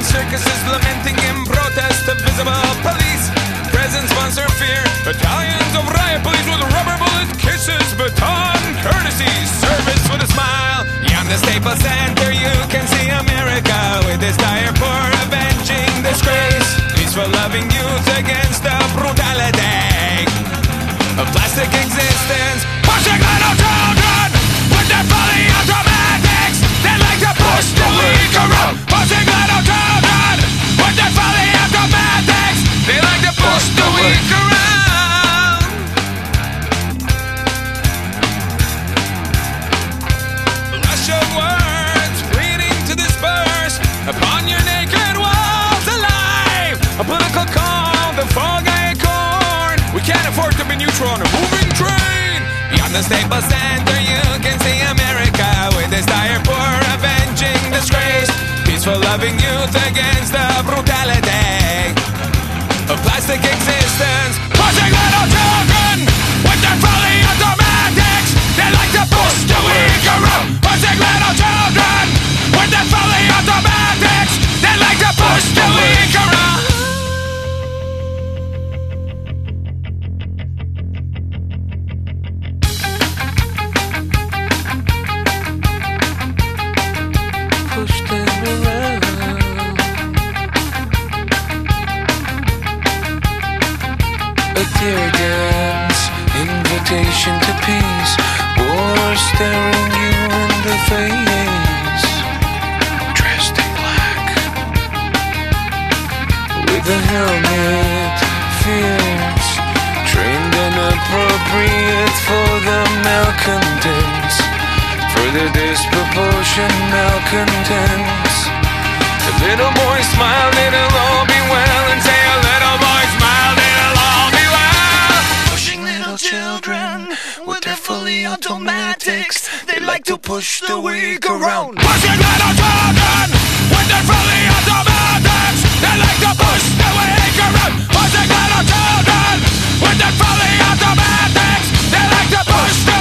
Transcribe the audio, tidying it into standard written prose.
circuses lamenting in protest of visible police. Presents sponsor fear. Battalions of riot police with rubber bullet kisses, baton courtesy, service with a smile. Beyond the Staples Center, you can see America with its dire for avenging disgrace. Peaceful loving youth against the brutality of plastic existence. Pushing little children with their fully automatics. They like to push the weak around. Pushing little children with their fully automatics. They like to push the weak around. Rush of words pleading to disperse upon your naked walls alive. A political call, the fog acorn. We can't afford to be neutral on a moving train. Beyond the Staples Center, you can see America with its dire for avenging disgrace. Peaceful loving youth against the brutality of plastic existence. Pushing little children with their fully automatics. They like to push the weak around. Pushing little children with their fully automatics. They like to push the weak around. Push them around. A tear gas, invitation to peace. War staring you in the face. Dressed in black, with a helmet, fierce, trained and appropriate for the malcontents, for the disproportionate malcontents. The little boy smiled, it'll all be well, and say a little boy smiled, it'll all be well. Pushing little children with their fully automatics. They like to push the weak around. Pushing little children with their fully automatics. They like to push the weak around. Pushing little children with their fully automatics. They like to push the